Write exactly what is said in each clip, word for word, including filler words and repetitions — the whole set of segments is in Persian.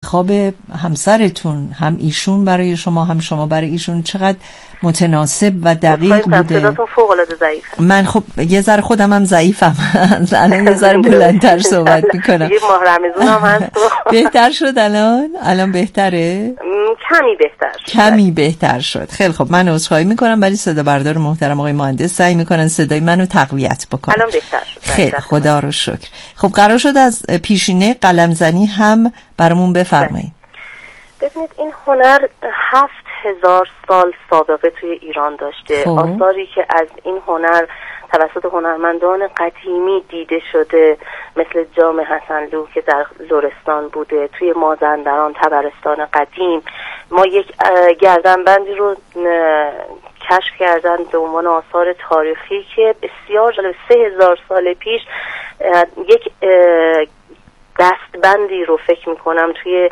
انتخاب همسرتون، هم ایشون برای شما هم شما برای ایشون، چقدر متناسب و دقیق بوده. صداتون فوق العاده ضعیفه. من خب یه ذره خودم هم ضعیفم، الان یه ذره بلندتر صحبت میکنم. یه ماه رمضان هم هست. بهتر شد الان؟ الان بهتره؟ کمی بهتر شد. کمی بهتر شد. خیلی خب، من عذرخواهی میکنم، ولی صدا بردار محترم آقای مهندس سعی میکنن صدای منو تقویت بکنن. الان بهتر شد. خیلی خدا رو شکر. خب قرار شد از پیشینه قلمزنی هم برامون بفرمایید. ببینید این هنر هفت هزار سال سابقه توی ایران داشته. خب. آثاری که از این هنر توسط هنرمندان قدیمی دیده شده مثل جام حسنلو که در لرستان بوده، توی مازندران، طبرستان قدیم. ما یک گردنبندی رو کشف کردن به عنوان آثار تاریخی که بسیار جالب، سه هزار سال پیش یک دستبندی رو فکر میکنم توی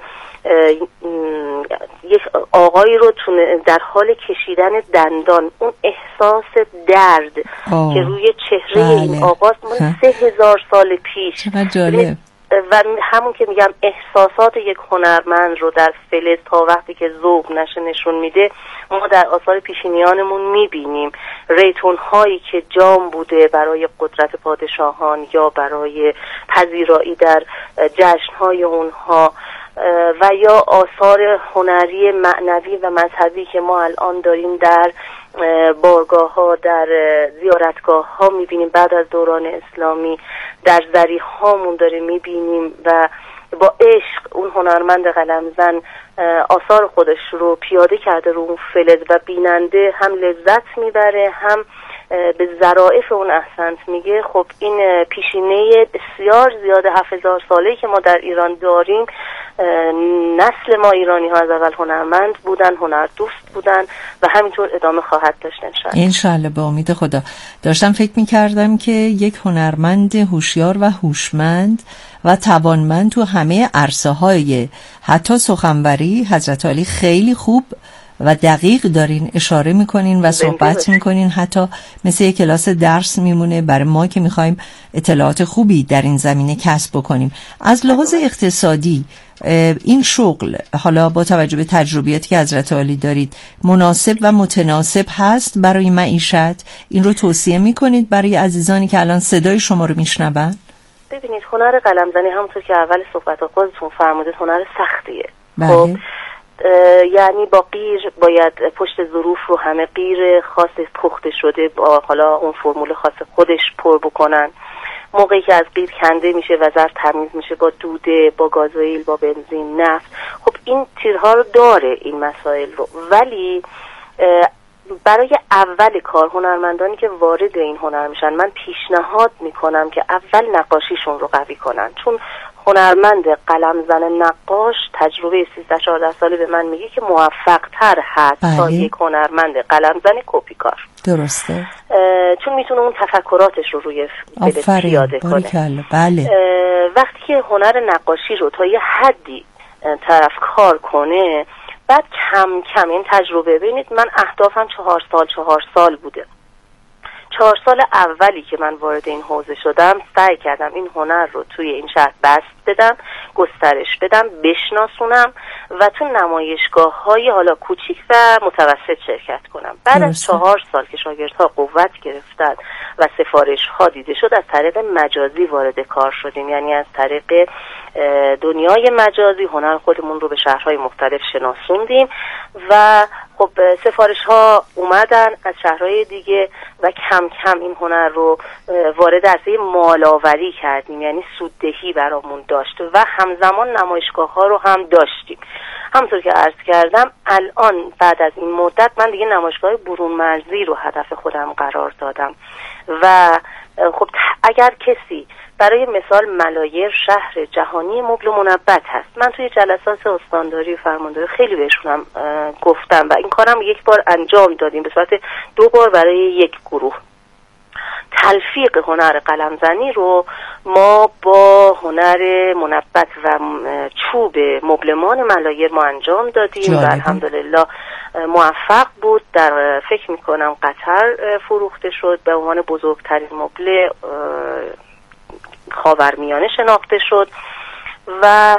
یک آقایی رو در حال کشیدن دندان، اون احساس درد آه. که روی چهره بله. این آقاست من سه هزار سال پیش. چقدر جالب. و همون که میگم احساسات یک هنرمند رو در فلز تا وقتی که ذوب نشه نشون میده، ما در آثار پیشینیانمون میبینیم. ریتون هایی که جام بوده برای قدرت پادشاهان یا برای پذیرایی در جشن های اونها، و یا آثار هنری معنوی و مذهبی که ما الان داریم در بارگاه ها، در زیارتگاه ها میبینیم بعد از دوران اسلامی، در ضریح هامون داریم میبینیم و با عشق اون هنرمند قلمزن آثار خودش رو پیاده کرده رو اون فلز و بیننده هم لذت میبره هم به ظرافت اون احسنت میگه. خب این پیشینه بسیار زیاد هفت هزار ساله‌ای که ما در ایران داریم، نسل ما ایرانی ها از اول هنرمند بودن، هنر دوست بودن و همینطور ادامه خواهد داشت انشاءالله. انشاءالله به امید خدا. داشتم فکر میکردم که یک هنرمند هوشیار و هوشمند و توانمند تو همه عرصه های حتی سخنوری، حضرت علی خیلی خوب و دقیق دارین اشاره میکنین و صحبت میکنین، حتی مثل یک کلاس درس میمونه برای ما که میخوایم اطلاعات خوبی در این زمینه کسب بکنیم. از لحاظ اقتصادی این شغل حالا با توجه به تجربیاتی که حضرت علی دارید مناسب و متناسب هست برای معیشت؟ این رو توصیه میکنید برای عزیزانی که الان صدای شما رو میشنون؟ ببینید هنر قلمزنی همونطور که اول صحبت خودتون فرمودید هنر سختیه. بله. خب یعنی با قیر باید پشت ظروف رو همه قیر خاص پخته شده با حالا اون فرمول خاص خودش پر بکنن. موقعی که از قیر کنده میشه و ظرف تمیز میشه با دوده، با گازوئیل، با بنزین، نفت، خب این تیرها رو داره این مسائل رو. ولی برای اول کار هنرمندانی که وارد این هنر میشن من پیشنهاد میکنم که اول نقاشیشون رو قوی کنن، چون هنرمند قلمزن نقاش تجربه سیزده چهارده ساله به من میگه که موفق تر هست بله. تا یک هنرمند قلمزن کپی کار. درسته. چون میتونه اون تفکراتش رو روی فلز پیاده کنه. بله. وقتی که هنر نقاشی رو تا یه حدی طرف کار کنه، بعد کم کم این تجربه، ببینید من اهدافم چهار سال چهار سال بوده. چهار سال اولی که من وارد این حوزه شدم سعی کردم این هنر رو توی این شهر بسط بدم، گسترش بدم، بشناسونم و تو نمایشگاه های حالا کوچیک و متوسط شرکت کنم. بعد از چهار سال که شاگردها قوت گرفتن و سفارش ها دیده شد، از طریق مجازی وارد کار شدیم، یعنی از طریق دنیای مجازی هنر خودمون رو به شهرهای مختلف شناسوندیم و خب سفارش ها اومدن از شهرهای دیگه و کم کم این هنر رو وارد عرصه مال‌آوری کردیم، یعنی سوددهی برامون داشت و همزمان نمایشگاه ها رو هم داشتیم. همونطور که عرض کردم الان بعد از این مدت من دیگه نمایشگاه برون مرزی رو هدف خودم قرار دادم و خب اگر کسی برای مثال ملایر شهر جهانی مبل و منبت هست، من توی جلسات استانداری و فرمانداری خیلی بهشونم گفتم و این کارم یک بار انجام دادیم به صورت دو بار برای یک گروه. تلفیق هنر قلمزنی رو ما با هنر منبت و چوب مبلمان ملایر ما انجام دادیم جالبه. و الحمدلله موفق بود. در فکر میکنم قطر فروخته شد، به عنوان بزرگترین مبل خاورمیانه شناخته شد و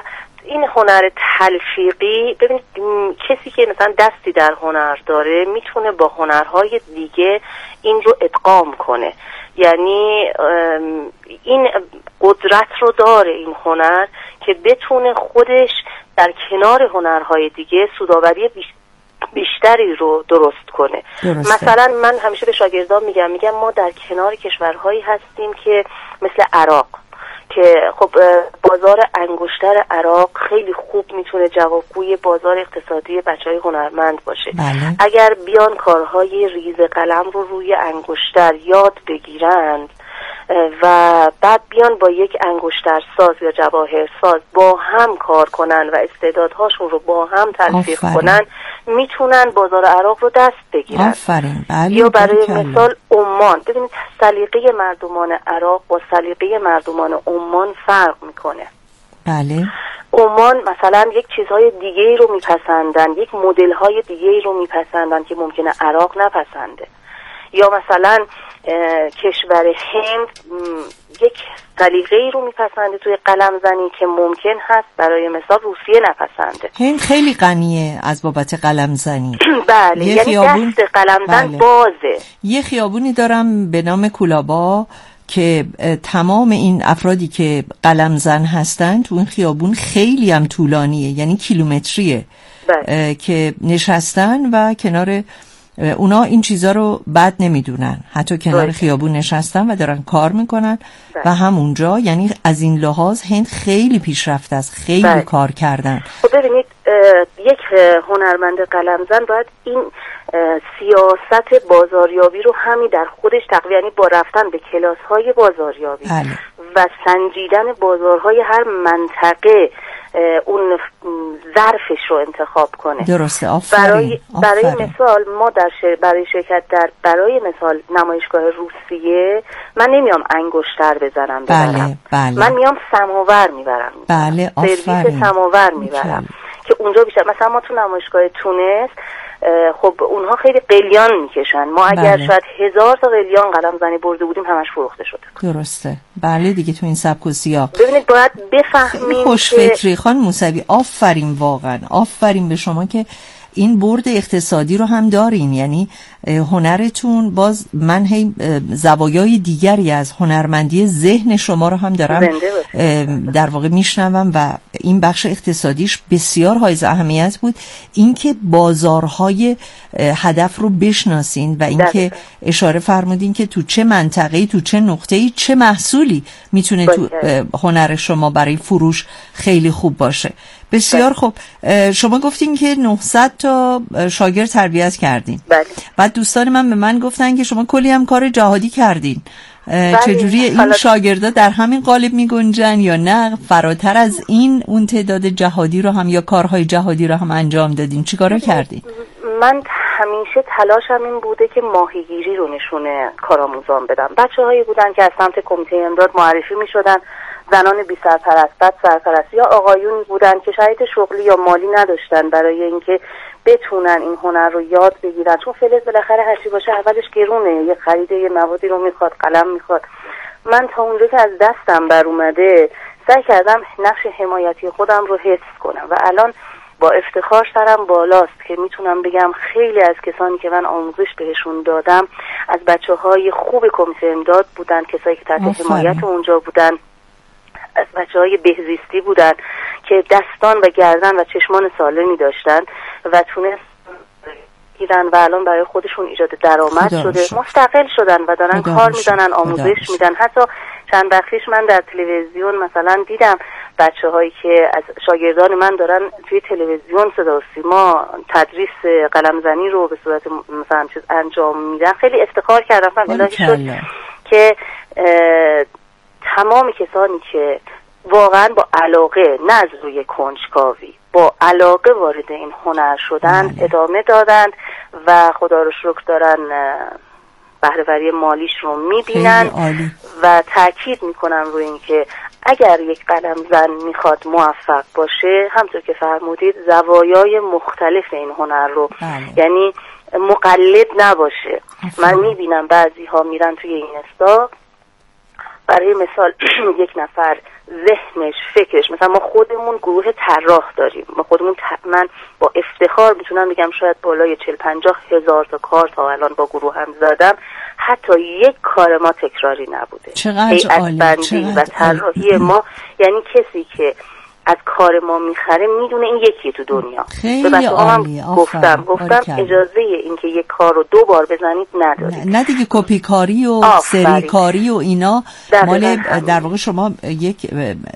این هنر تلفیقی، ببینید کسی که مثلا دستی در هنر داره میتونه با هنرهای دیگه این رو ادغام کنه، یعنی این قدرت رو داره این هنر که بتونه خودش در کنار هنرهای دیگه سودآوری بیشتری رو درست کنه. درسته. مثلا من همیشه به شاگردان میگم میگم ما در کنار کشورهایی هستیم که مثل عراق، که خب بازار انگشتر عراق خیلی خوب میتونه جوابگوی بازار اقتصادی بچهای هنرمند باشه. بله. اگر بیان کارهای ریز قلم رو روی انگشتر یاد بگیرند و بعد بیان با یک انگشتر ساز یا جواهر ساز با هم کار کنن و استعدادهاشون رو با هم تلفیق کنن، میتونن بازار عراق رو دست بگیرن. آفرین. بله. یا برای مثال عمان، ببینید سلیقه مردمان عراق با سلیقه مردمان عمان فرق میکنه. بله. عمان مثلا یک چیزهای دیگه رو میپسندن، یک مدل های دیگه رو میپسندن که ممکنه عراق نپسنده. یا مثلا کشور هند یک سلیقه‌ای رو میپسنده توی قلم زنی که ممکن هست برای مثال روسیه نپسنده. هند خیلی غنیه از بابت قلم زنی. بله، یعنی خیابون... دست قلم زن بله. بازه. یه خیابونی دارم به نام کولابا که تمام این افرادی که قلم زن هستن تو این خیابون خیلی هم طولانیه، یعنی کیلومتریه. بله. که نشستن و کنار اونا این چیزا رو بد نمیدونن، حتی کنار باید. خیابون نشستن و دارن کار میکنن باید. و همونجا یعنی از این لحاظ هند خیلی پیشرفته است، خیلی باید. کار کردن. خب ببینید یک هنرمند قلمزن باید این سیاست بازاریابی رو همی در خودش تقویت، یعنی با رفتن به کلاس های بازاریابی بله. و سنجیدن بازارهای هر منطقه اون ظرفش رو انتخاب کنه. درسته. آفرین. برای برای آفرین. مثال ما در شر... برای شرکت در برای مثال نمایشگاه روسیه من نمیام انگشتر بزنم ببرم. بله بله. من میام سماور میبرم. بله آفرین. سرویس سماور میبرم که اونجا بیشتر. مثلا ما تو نمایشگاه تونس خب اونها خیلی قلیان میکشن، ما اگر بله. شاید هزار تا قلیان قلم زنی برده بودیم همش فروخته شده. درسته. بله دیگه تو این سبک و سیاق. ببینید باید بفهمیم خوش فکری خان موسوی. آفرین، واقعا آفرین به شما که این برد اقتصادی رو هم دارین، یعنی هنرتون باز من هی زوایای دیگری از هنرمندی ذهن شما رو هم دارم در واقع میشنوم و این بخش اقتصادیش بسیار حائز اهمیت بود، اینکه بازارهای هدف رو بشناسین و اینکه اشاره فرمودین که تو چه منطقه‌ای، تو چه نقطه‌ای چه محصولی میتونه تو هنر شما برای فروش خیلی خوب باشه. بسیار خوب. شما گفتین که نهصد تا شاگرد تربیت کردین. بله. بعد دوستان من به من گفتن که شما کلی هم کار جهادی کردین. بله. چجوری این شاگردا در همین قالب می گنجن یا نه فراتر از این اون تعداد جهادی رو هم یا کارهای جهادی رو هم انجام دادین؟ چیکارا کردین؟ من همیشه تلاشم این بوده که ماهیگیری رو نشونه کارآموزان بدم. بچه‌هایی بودن که از سمت کمیته امداد معرفی می‌شدن، زنان بی سرپرست، بد سرپرست، یا آقایونی بودن که شرایط شغلی یا مالی نداشتن برای اینکه بتونن این هنر رو یاد بگیرن، چون فلز بالاخره هرچی باشه اولش گرونه، یه خرید یه موادی رو میخواد، قلم میخواد. من تا اونجا که از دستم بر اومده سعی کردم نقش حمایتی خودم رو حفظ کنم و الان با افتخار سرم بالاست که میتونم بگم خیلی از کسانی که من آموزش بهشون دادم از بچه‌های خوب کمیته امداد بودن، کسایی که تحت حمایت اونجا بودن، از بچه‌های بهزیستی بودن که دستان و گردن و چشمان سالمی داشتن و تونست گیرن و الان برای خودشون ایجاد درآمد شده، مستقل شدن و دارن کار میدنن، آموزش میدن. حتی چند وقتیش من در تلویزیون مثلا دیدم بچه‌هایی که از شاگردان من دارن توی تلویزیون صدا و سیما تدریس قلمزنی رو به صورت مثلا چیز انجام میدن. خیلی افتخار کردم الهی شد که تمام کسانی که واقعا با علاقه، نه از روی کنجکاوی، با علاقه وارد این هنر شدن بله. ادامه دادند و خدا رو شکر دارن بهره‌وری مالیش رو میبینن و تاکید میکنن روی این که اگر یک قلم زن میخواد موفق باشه، همطور که فرمودید زوایای مختلف این هنر رو بله. یعنی مقلد نباشه. افهم. من میبینم بعضی ها میرن توی اینستا برای مثال یک نفر ذهنش، فکرش. مثلا ما خودمون گروه طراح داریم، ما خودمون ت... من با افتخار میتونم بگم شاید بالای چهل پنجاه هزار تا کار تا الان با گروه هم زدم، حتی یک کار ما تکراری نبوده. چقدر عالی، بندی و طراحی ما، یعنی کسی که از کار ما میخره میدونه این یکیه تو دنیا. خیلی عالی. گفتم گفتم اجازه اینکه یک کار رو دو بار بزنید ندارید. نه دیگه کپی کاری و سری کاری و اینا مال در واقع شما یک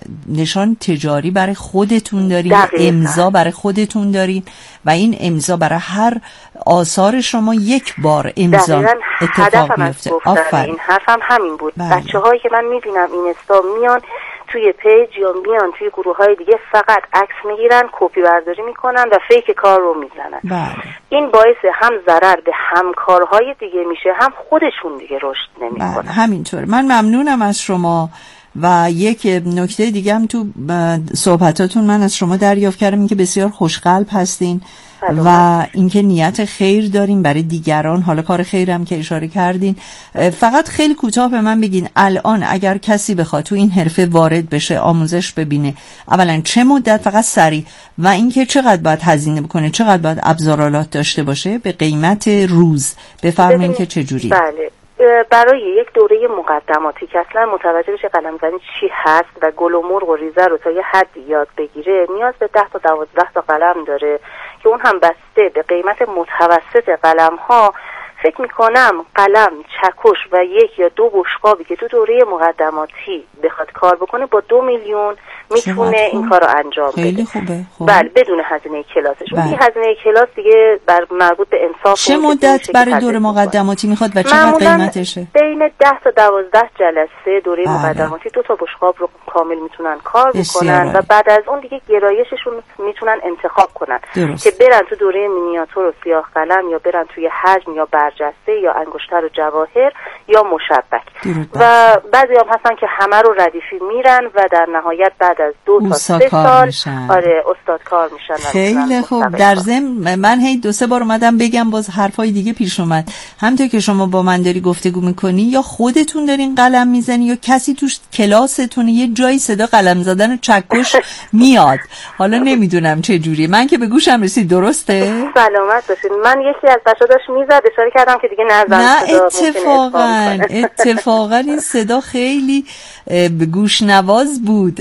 نشان تجاری برای خودتون دارین، امضا برای خودتون دارین و این امضا برای هر آثار شما یک بار امضا اتفاق میفته. آفرین. این حرفم همین بود. بچه‌هایی که من میبینم این استا میان توی پیج یا میان توی گروه های دیگه فقط عکس میگیرن، کپی برداری میکنن و فیک کار رو میزنن. بله. این باعث هم ضرر به همکارهای دیگه میشه، هم خودشون دیگه رشد نمیکنن. بله. همینطور. من ممنونم از شما و یک نکته دیگه هم تو صحبتاتون من از شما دریافت کردم، این که بسیار خوشقلب هستین و اینکه نیت خیر دارین برای دیگران. حالا کار خیرم که اشاره کردین. فقط خیلی کوتاه به من بگین الان اگر کسی بخواد تو این حرفه وارد بشه، آموزش ببینه، اولا چه مدت، فقط سریع، و اینکه چقدر باید هزینه بکنه، چقدر باید ابزارالات داشته باشه به قیمت روز، بفرمایید که چه جوری؟ بله، برای یک دوره مقدماتی که اصلا متوجه بشه قلمزنی چی هست و گل و مرغ و ریزه رو تا یه حدی یاد بگیره، نیاز به ده تا دوازده تا قلم داره که اون هم بسته به قیمت متوسط قلم ها. فکر میکنم قلم، چکش و یک یا دو بشقابی که تو دوره مقدماتی بخواد کار بکنه با دو میلیون میتونه این کار رو انجام بده. خیلی خوبه. خوب. بله، بدون هزینه کلاسش. بله. اون هزینه کلاس دیگه بر مربوط به انصاف. چه مدت برای دوره مقدماتی میخواد و چقدر قیمتشه؟ بین ده تا دوازده جلسه دوره بله. مقدماتی دو تا بشقاب رو کامل میتونن کار بکنن و بعد از اون دیگه گرایششون میتونن انتخاب کنن درست. که برن تو دوره مینیاتور و سیاه قلم یا برن توی حجم یا برجسته یا انگشتر و جواهر یا مشبک. و بعضی هم هستن که همه رو ردیفی میرن و در نهایت بعد از دو تا سه سال میشن. آره استادکار میشن. خیلی خوب. در ضمن من هی دو سه بار اومدم بگم، باز حرفای دیگه پیش اومد. همونطور که شما با من داری گفتگو میکنی، یا خودتون دارین قلم میزنی یا کسی توش کلاستون یه جایی صدا قلم زدن و چکش میاد. حالا نمیدونم چه جوری. من که به گوشم رسید. درسته؟ سلامت باشین. من یکی از بچه‌ها داشت میزد، اشاره کردم که دیگه نزن. نه اتفاقا اتفاقا این صدا خیلی به گوش نواز بود.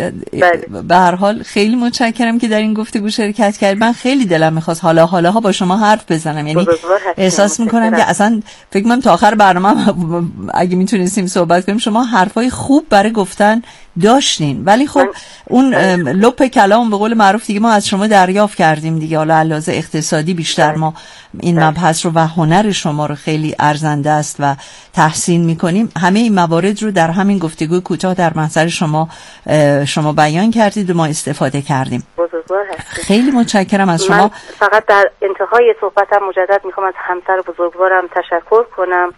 به هر حال خیلی متشکرم که در این گفتگو شرکت کردید. من خیلی دلم می‌خواست حالا حالاها با شما حرف بزنم، یعنی احساس می‌کنم که اصلا فکر کنم تا آخر برنامه اگه میتونستیم صحبت کنیم. شما حرفای خوب برای گفتن داشتین، ولی خب اون لپ کلام به قول معروف دیگه ما از شما دریافت کردیم دیگه. حالا علاوه اقتصادی بیشتر ما این مبحث رو و هنر شما رو خیلی ارزنده است و تحسین میکنیم. همه این موارد رو در همین گفتگو کوتاه در محضر شما شما بیان کردید و ما استفاده کردیم. بزرگوار هستید. خیلی متشکرم از شما. من فقط در انتهای صحبتم مجدد میخوام از همسر بزرگوارم تشکر کنم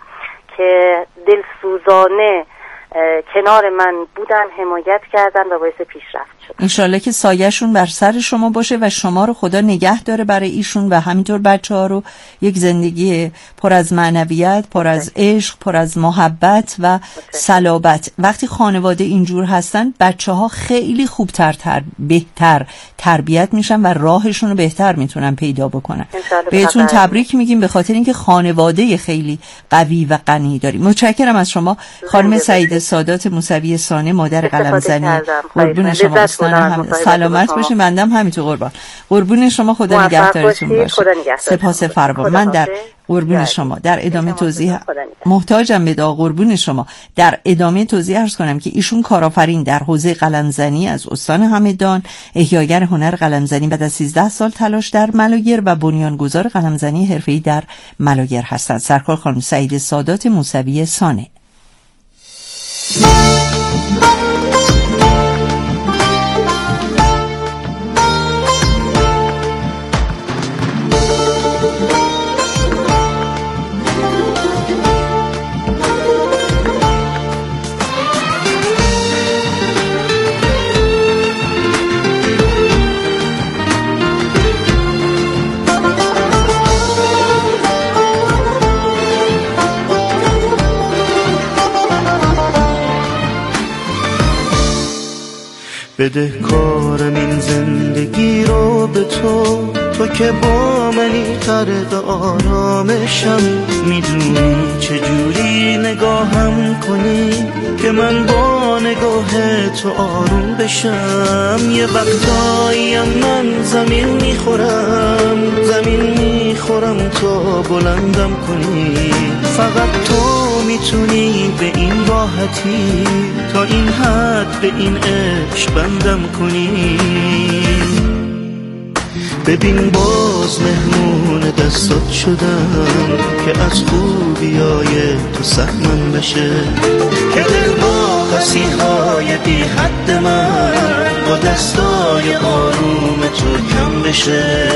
که دلسوزانه کنار من بودن، حمایت کردن و باعث پیشرفت شد. انشالله که سایه‌شون بر سر شما باشه و شما رو خدا نگه داره برای ایشون و همینطور بچه‌ها رو یک زندگی پر از معنویت، پر از عشق، پر از محبت و صلابت. وقتی خانواده اینجور هستن بچه‌ها خیلی خوبتر تر بهتر تربیت میشن و راهشون رو بهتر میتونن پیدا بکنن. بهتون تبریک میگیم به خاطر اینکه خانواده خیلی قوی و غنی داریم. متشکرم از شما خانم سعیده سادات موسوی سانه، مادر قلمزنی. قربون شما استان سلامت باشین. بنده هم همینطور قربان. قربون شما، خدا نگهدارتون باشه. سپاس فراوان. من در قربون شما در ادامه توضیح محتاجم به دعا. قربون شما. در ادامه توضیح عرض کنم که ایشون کارآفرین در حوزه قلمزنی از استان همدان، احیاگر هنر قلمزنی بعد از سیزده سال تلاش در ملایر و بنیانگذار قلمزنی حرفه‌ای در ملایر هستند. سرکار خانم سعیده سادات موسوی سانه. بده کارم این زندگی رو به تو، تو که با منی غرق آرامشم. میدونی چجوری نگاهم کنی که من با نگاه تو آروم بشم. یه وقتاییم من زمین میخورم، زمین میخورم تا بلندم کنی. فقط تو میتونی به این راحتی تا این حد به این عشق بندم کنی. ببین باز مهمون دستات شدم که از خوبیای تو سهمم بشه، که دل با قصیهای بی حد من با دستای آروم تو کم بشه.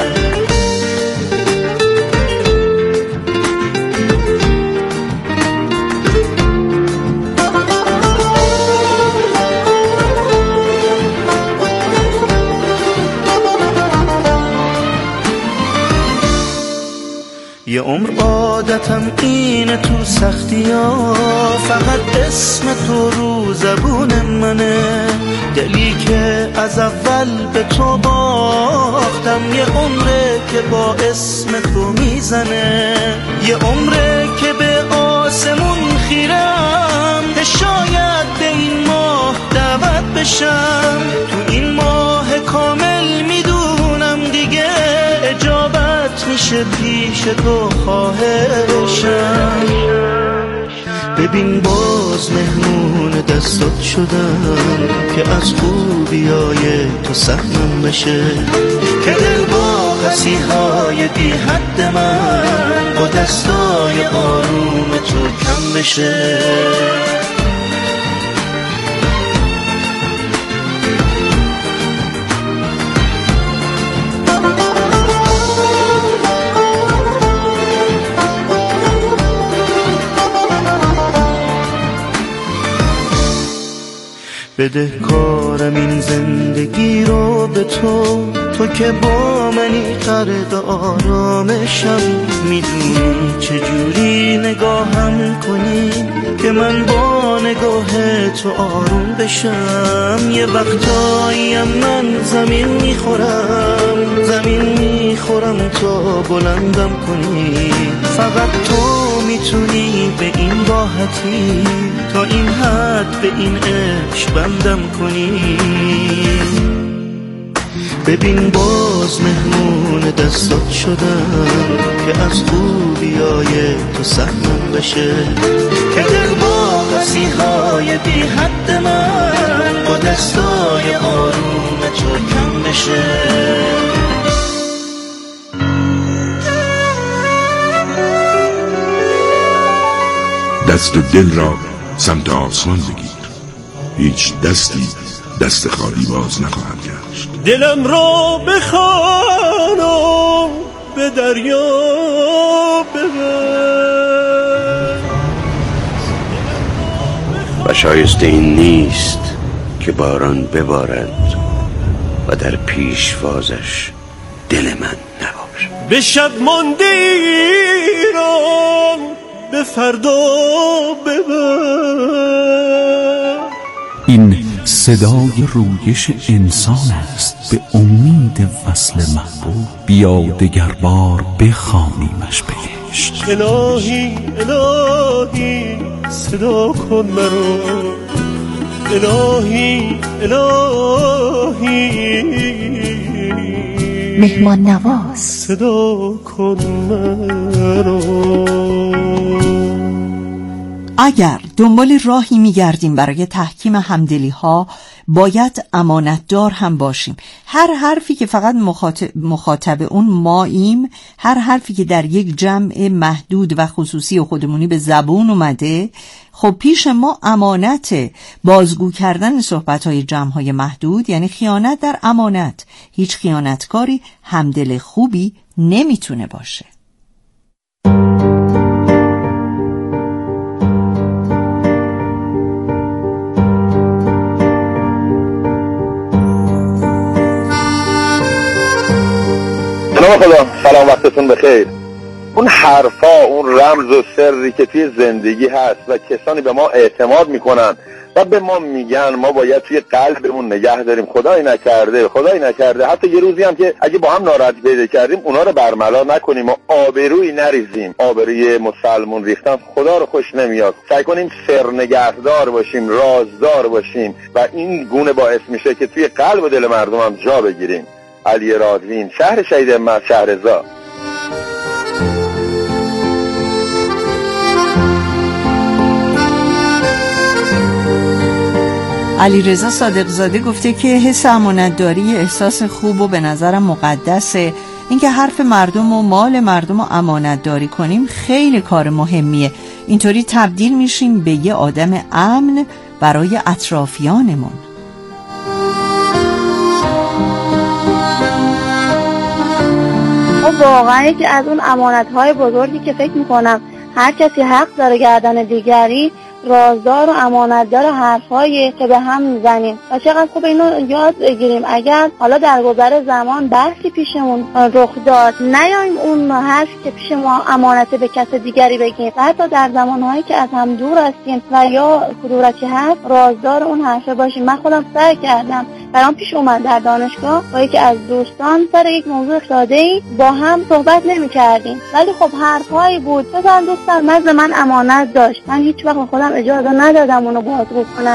یه عمر عادتم اینه تو سختی ها، فقط اسم تو رو زبون منه. دلی که از اول به تو باختم، یه عمره که با اسم تو میزنه. یه عمره که به آسمون خیرم، شاید به این ماه دعوت بشم. تو این ماه کامل میدونم دیگه اجابت میشه پیش تو خواهشم. ببین باز مهمون دستات شدم که از خوبیای تو سهمم بشه، که دل با قصیهای بی حد من با دستای آروم تو کم بشه. بده کارم این زندگی رو به تو، تو که با منی غرق آرامشم. میدونی چجوری نگاهم کنی که من با نگاه تو آروم بشم. یه وقتاییم من زمین میخورم، زمین میخورم تا بلندم کنی. فقط تو میتونی به این راحتی تا این حد به این عشق بندم کنی. ببین باز مهمون دستات شدم که از خوبیای تو سهمم بشه، که دل با قصیهای بی حد من با دستای آروم تو کم بشه. دست دل را سمت آسمان بگیر، هیچ دستی دست خالی باز نخواهم گشت. دلم را بخوانم به دریا ببر، و شایسته این نیست که باران ببارد و در پیشوازش دل من نباشد. به شب مانده ایران به فردا ببر. این صدای رویش انسان است به امید وصل محبوب. بیا دگر بار بخوانیمش بهشت. الهی الهی صدا کن مرا، الهی الهی مهمان نواز صدا کن مرا. اگر دنبال راهی میگردیم برای تحکیم همدلی ها، باید امانتدار هم باشیم. هر حرفی که فقط مخاطب, مخاطب اون ماییم، هر حرفی که در یک جمع محدود و خصوصی و خودمونی به زبون اومده، خب پیش ما امانته. بازگو کردن صحبت‌های جمع‌های محدود یعنی خیانت در امانت. هیچ خیانتکاری همدل خوبی نمیتونه باشه. سلام خدا، سلام، وقتتون بخیر. اون حرفا، اون رمز و سری که توی زندگی هست و کسانی به ما اعتماد میکنن و به ما میگن ما باید توی قلبمون نگه داریم خدای نکرده خدای نکرده حتی یه روزی هم که اگه با هم ناراحت پیدا کردیم اونا رو برملا نکنیم و آبرویی نریزیم. آبروی مسلمون ریختن خدا رو خوش نمیاد. سعی کنیم سرنگهدار باشیم، رازدار باشیم و این گونه باعث میشه که توی قلب و دل مردم هم جا بگیریم. علی رادوین، شهر شهید همت، شهرزا. علیرضا صادق زاده گفته که حس امانتداری احساس خوب و به نظرم مقدسه. اینکه حرف مردم و مال مردم رو امانتداری کنیم خیلی کار مهمیه. اینطوری تبدیل میشیم به یه آدم امن برای اطرافیانمون. واقعا یکی از اون امانت‌های بزرگی که فکر میکنم هر کسی حق داره گردن دیگری رازدار و امانتدار حرفایی که به هم میزنیم و چقدر خوب اینو یاد بگیریم. اگر حالا در گذر زمان بحثی پیشمون رخ داد نیاییم اون حرفی که پیش ما امانته به کس دیگری بگیم و حتی در زمانهایی که از هم دور هستیم و یا کدورتی هست رازدار اون حرفه باشیم. من خودم سعی کردم برام پیش اومد در دانشگاه با یکی از دوستان سر یک موضوع ساده‌ای با هم صحبت نمی‌کردیم ولی خب حرفایی بود مثلا دوستم نزد من امانت داشت، من هیچ وقت خودم اجازه ندادم اونو بازگو کنم.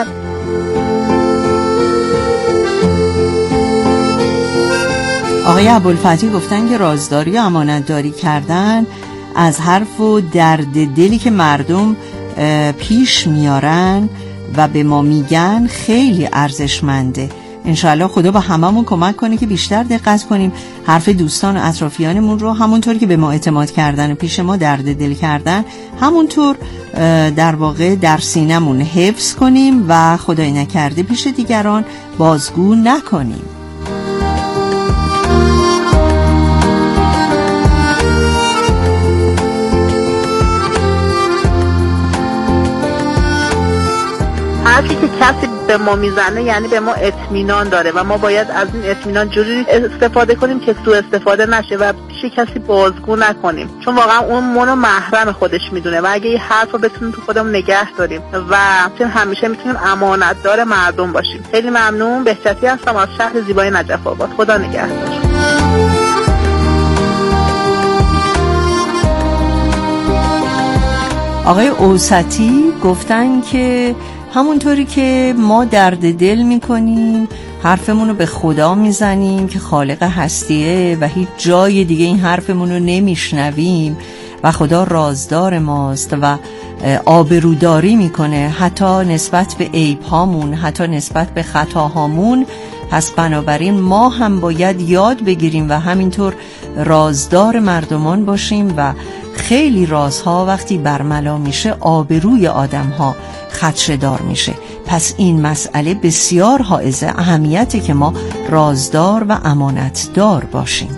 آقای ابوالفتحی گفتن که رازداری و امانتداری کردن از حرف و درد دلی که مردم پیش میارن و به ما میگن خیلی ارزشمنده. انشاءالله خدا با هممون کمک کنه که بیشتر دقت کنیم حرف دوستان و اطرافیانمون رو همونطور که به ما اعتماد کردن و پیش ما درد دل کردن همونطور در واقع در سینمون حفظ کنیم و خدای نکرده پیش دیگران بازگو نکنیم. حرفی که کسی به ما میزنه یعنی به ما اطمینان داره و ما باید از این اطمینان جوری استفاده کنیم که سوء استفاده نشه و پیش کسی بازگو نکنیم، چون واقعا اون منو محرم خودش میدونه و اگه این حرف رو بتونیم تو خودمون نگه داریم و همیشه میتونیم امانتدار مردم باشیم. خیلی ممنون. بهجتی هستم از شهر زیبای نجف آباد. خدا نگهدار. آقای اوسطی گفتن که همونطوری که ما درد دل میکنیم حرفمون رو به خدا میزنیم که خالق هستیه و هیچ جای دیگه این حرفمون رو نمیشنویم و خدا رازدار ماست و آبروداری میکنه حتی نسبت به عیب هامون، حتی نسبت به خطاهامون. پس بنابراین ما هم باید یاد بگیریم و همینطور رازدار مردمان باشیم و خیلی رازها وقتی برملا میشه آبروی آدمها خدشه‌دار میشه. پس این مسئله بسیار حائز اهمیته که ما رازدار و امانتدار باشیم.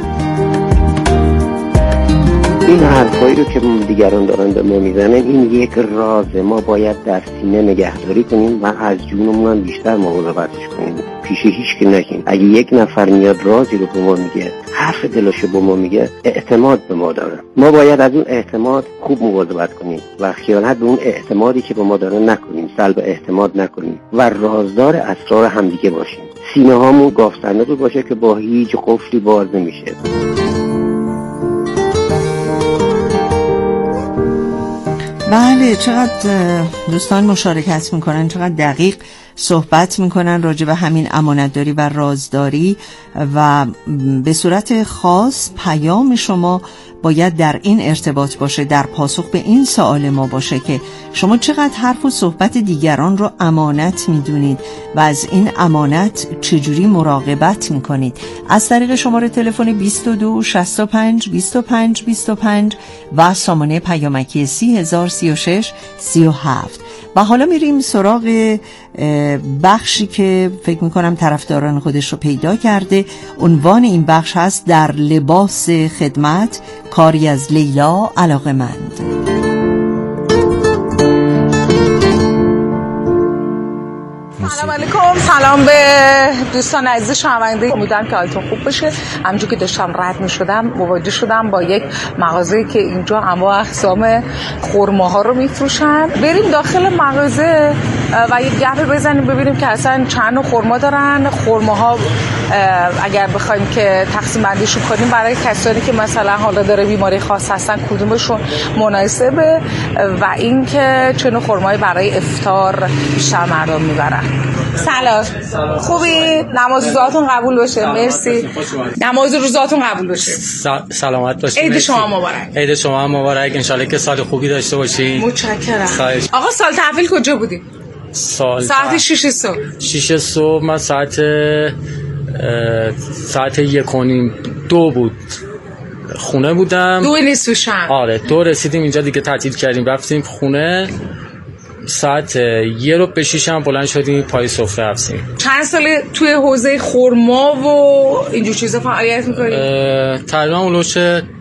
این حرفایی رو که دیگران دارن به ما میزنن این یک رازه، ما باید در سینه نگهداری کنیم و از جونمون هم بیشتر مواظبتش کنیم، پیش هیچ که نگیم. اگه یک نفر میاد رازی رو به ما میگه، حرف دلشو به ما میگه، اعتماد به ما داره، ما باید از اون اعتماد خوب مواظبت کنیم و خیانت به اون اعتمادی که به ما داره نکنیم، سلب اعتماد نکنیم و رازدار اسرار همدیگه باشیم. سینه هامون گاف صندوقی باشه که با هیچ قفلی باز نمیشه. بله، چقدر دوستان مشارکت میکنن، چقدر دقیق صحبت میکنن راجع به همین امانتداری و رازداری و به صورت خاص پیام شما باید در این ارتباط باشه، در پاسخ به این سوال ما باشه که شما چقدر حرف و صحبت دیگران رو امانت میدونید و از این امانت چجوری مراقبت میکنید. از طریق شماره تلفن بیست و دو شصت و پنج بیست و پنج بیست و پنج و سامانه پیامکی سی هزار سی و شش سی و هفت. و حالا میریم سراغ بخشی که فکر میکنم طرفداران خودش رو پیدا کرده. عنوان این بخش هست در لباس خدمت، کاری از لیلا علاقه‌مند. سلام علیکم. علیکم، سلام به دوستان عزیز شنونده. امیدوارم که حالتون خوب باشه. همونجوری که داشتم رد می‌شدم مواجه شدم با یک مغازه‌ای که اینجا انواع اقسام خرماها رو می‌فروشن. بریم داخل مغازه و یک گپ بزنیم ببینیم که اصلا چند نوع خرما دارن. خرماها اگر بخوایم که تقسیم بندیشون کنیم برای کسانی که مثلا حالا داره بیماری خاص هستن کدومشون مناسبه و اینکه چه نوع خرمایی برای افطار بیشتر مردم میبرن. سلام. خوبی؟ نماز روزاتون قبول باشه. مرسی. نماز روزاتون قبول باشه. سلامت باشید. عید شما مبارک. عید شما مبارک. ان شاءالله که سال خوبی داشته باشید. متشکرم. آقا سال تحویل کجا بودی؟ سال ساعت شش صبح. شش صبح من ساعت ساعت یک و نیم دو بود خونه بودم. دو نصف شب. آره دو رسیدیم اینجا دیگه تعطیل کردیم رفتیم خونه. ساعت یه رو به شیش هم بلند شدیم پای سفره رفتیم. چند ساله توی حوزه خرما و اینجور چیزا فعالیت میکنی؟ تقریبا اولوش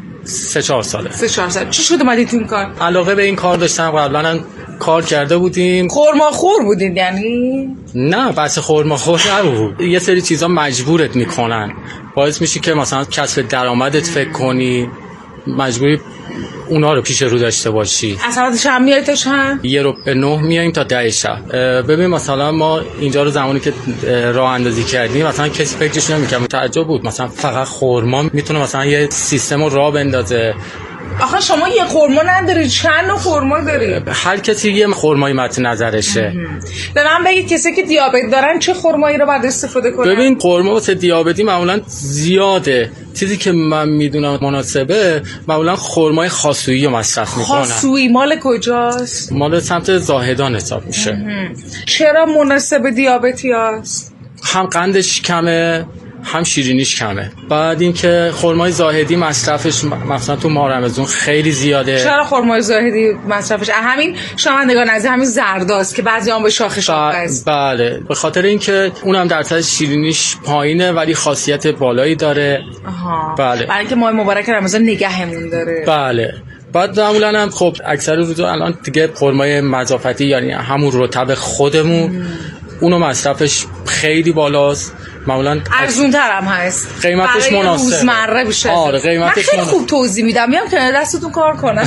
سه چهار ساله. سه چهار ساله. چی شد اومدی تو این کار؟ علاقه به این کار داشتم، قبلا کار کرده بودیم. خرما خور بودین یعنی؟ نه بس خرما خور نبود. یه سری چیزا مجبورت میکنن، باعث میشه که مثلا کسب درآمدت فکر کنی، مجبوری اونا رو پیش رو داشته باشی. اصلا چند میای تا چند؟ یه رو به نه میاییم تا ده شب. ببین مثلا ما اینجا رو زمانی که راه اندازی کردیم مثلا کسی فکرش نمی‌کرد، تعجب بود مثلا فقط خرما میتونه مثلا یه سیستم رو راه بندازه. آخه شما یه خرما ندارید، چند نوع خرما دارید؟ هر کسی یه خرمایی مد نظرشه. به من بگید کسی که دیابت دارن چه خرمایی رو باید استفاده کنن؟ ببین خرما واسه دیابتی معمولا زیاده. چیزی که من میدونم مناسبه معمولا خرمای خاصویی رو مصرف میکنن. خاصویی مال کجاست؟ مال سمت زاهدان حساب میشه. چرا مناسب دیابتی هست؟ هم قندش کمه هم شیرینیش کمه. بعد اینکه خرمای زاهدی مصرفش مثلا تو ماه رمضان خیلی زیاده. چرا خرمای زاهدی مصرفش همین شامندگان از همین زرداست که بعضی هم به شاخه شاخه است؟ بله به خاطر اینکه اونم درصد شیرینیش پایینه ولی خاصیت بالایی داره. آها. بله. برای اینکه ماه مبارک رمضان نگهمون داره. بله. بعد معمولا هم خب اکثر روزا الان دیگه خرمای مضافتی یعنی همون رطب خودمون ام. اونو مصرفش خیلی بالاست. معمولا ارزون تر هم هست، قیمتش مناسبه، روزمره بشه. آره قیمتش من خیلی خوب توضیح میدم، میام که دستتون کار کنم.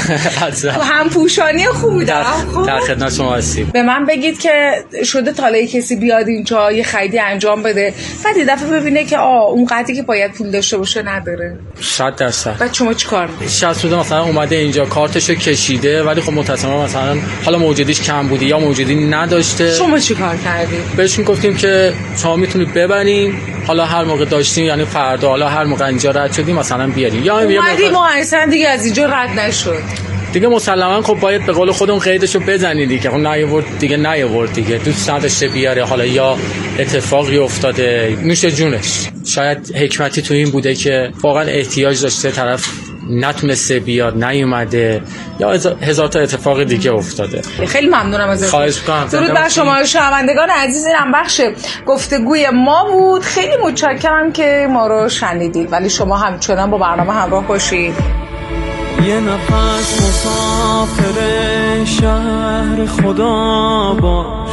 هم پوشانی خوبی دارم. در خدمت شما هستیم. به من بگید که شده تاله کسی بیاد اینجا یه خریدی انجام بده بعد یه دفعه ببینه که آ اون قدری که باید پول داشته باشه نداره؟ صد درصد. بعد شما چیکار میکنید؟ شصت روز مثلا اومده اینجا کارتشو کشیده ولی خب متأسفانه مثلا حالا موجودیش کم بودی یا موجودی نداشته. شما چیکار کردید؟ بهشون گفتیم که شما میتونید ببرین، حالا هر موقع داشتیم یعنی فردا حالا هر موقع اینجا رد شدیم مثلا بیاریم یا اومدی ما اصلا دیگه از اینجا رد نشد دیگه مسلما خب باید به قول خودمون قیدشو بزنید دیگه. خب نیاورد دیگه نیاورد دیگه دوست نداشته بیاره، حالا یا اتفاقی افتاده نوش جونش. شاید حکمتی تو این بوده که واقعا احتیاج داشته طرف نتونسته بیاد نیومده یا هزار تا اتفاق دیگه افتاده. خیلی ممنونم ازتون. خواهش می‌کنم. درود بر شما شنوندگان عزیز. اینم بخش گفتگوی ما بود. خیلی متشکرم که ما رو شنیدید ولی شما همچنان با برنامه همراه باشید. یه نفس مسافر شهر خدا باش،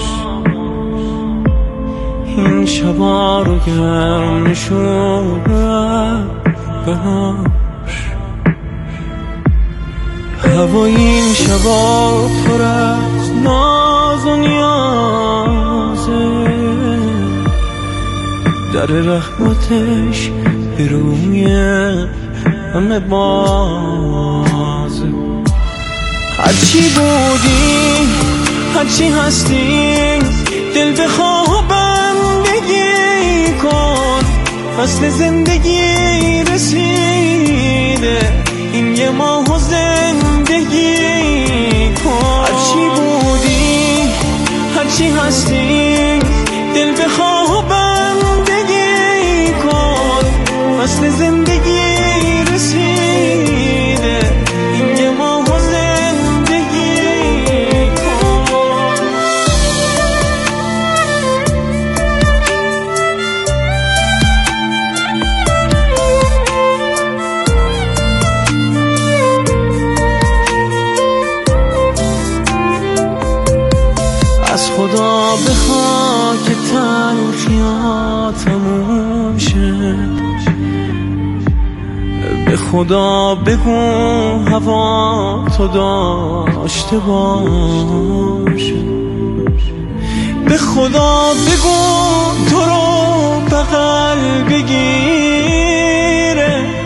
این شبا رو گرم نشون بهاش، هوا این شبا پر از ناز و نیازه، در رحمتش به روی همه بازه. هرچی بودی هرچی هستی دل به خوابم بگی کن، فصل زندگی رسیده این یه ماه زندگی کن. هرچی بودی هرچی هستی دل به خوابم بگی کن، فصل زندگی رسیده این یه ماه زندگی کن. از خدا بخوا که تن خدا بگو هوا تو داشته باش، به خدا بگو تو رو بغل بگیره،